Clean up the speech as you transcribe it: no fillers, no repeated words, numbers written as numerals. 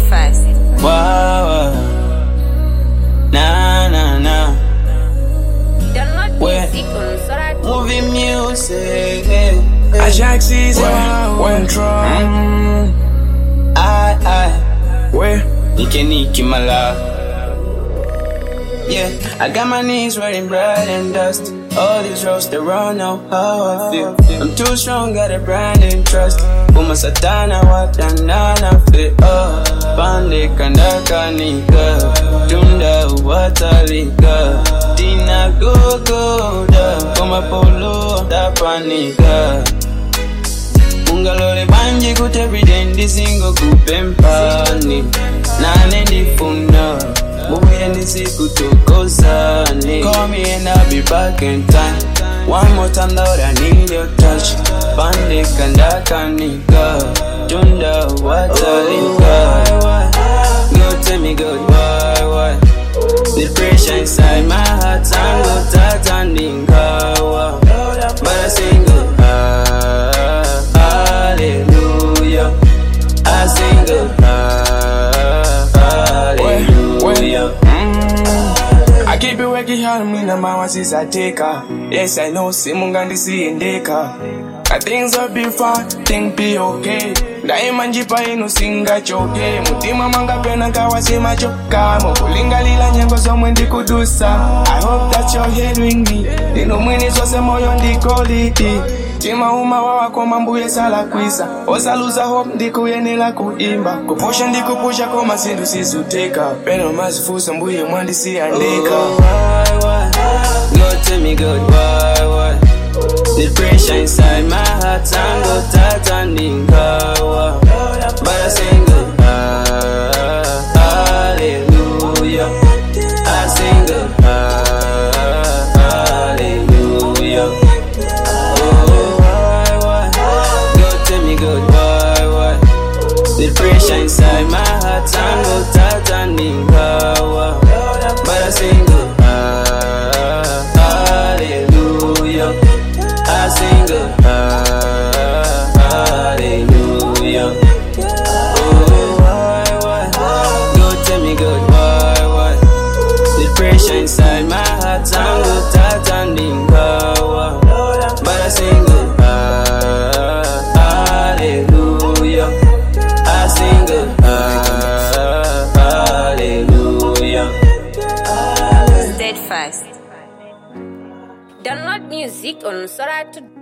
Steadfast. Wow, nah, nah, nah. Download music on Sorat. Movie music. Ajax is one drum. Where? Niki my love. Yeah, I got my knees wearing bread and dust. All these roads, they all know how I feel. I'm too strong, got a brand and trust. Uma satana watanana fit. Oh, pande kandaka nika. Tunda watalika. Tina go da. Koma polo da panika. Ungalore banji kut everyday ndizingo kupempani. Nane ndifuna. Muye nisikutukozane. Call me and I'll be back in time. One more time Lord, I need your touch. Pande kandaka nika. Tunda watalika. Go tell me good why. The pressure inside my heart tango tatandinga. But I sing good hallelujah. I sing good hallelujah. I keep it working hard, me na mama since I take her. Yes, I know, simunga ndisi endeka. Things will be fine, things be okay. Daima njipa inu singa choke. Mutima manga pena kawasima choka. Mokulinga lila nyengo somwe ndikudusa. I hope that you're hearing me. Dino mwini sose moyo ndiko liti. Tima uma wawa kwa mambuye sala kwisa. Osaluza hope ndiku yenila kuimba. Kupusha ndiku pusha koma sindu sisuteka. Peno mazifusa mbuye mwandi si andeka. Why? Go tell me good why? The pressure inside my heart tango tatandinga. But I sing good hallelujah. I sing good hallelujah. Oh, why? Go tell me good why? The pressure inside my heart tango tatandinga. But I sing good hallelujah. I sing good hallelujah. Oh, why? Go tell me good why? The pressure inside my heart tango tatandinga. But I sing good hallelujah. I sing good hallelujah. Steadfast. Download music on Sorat.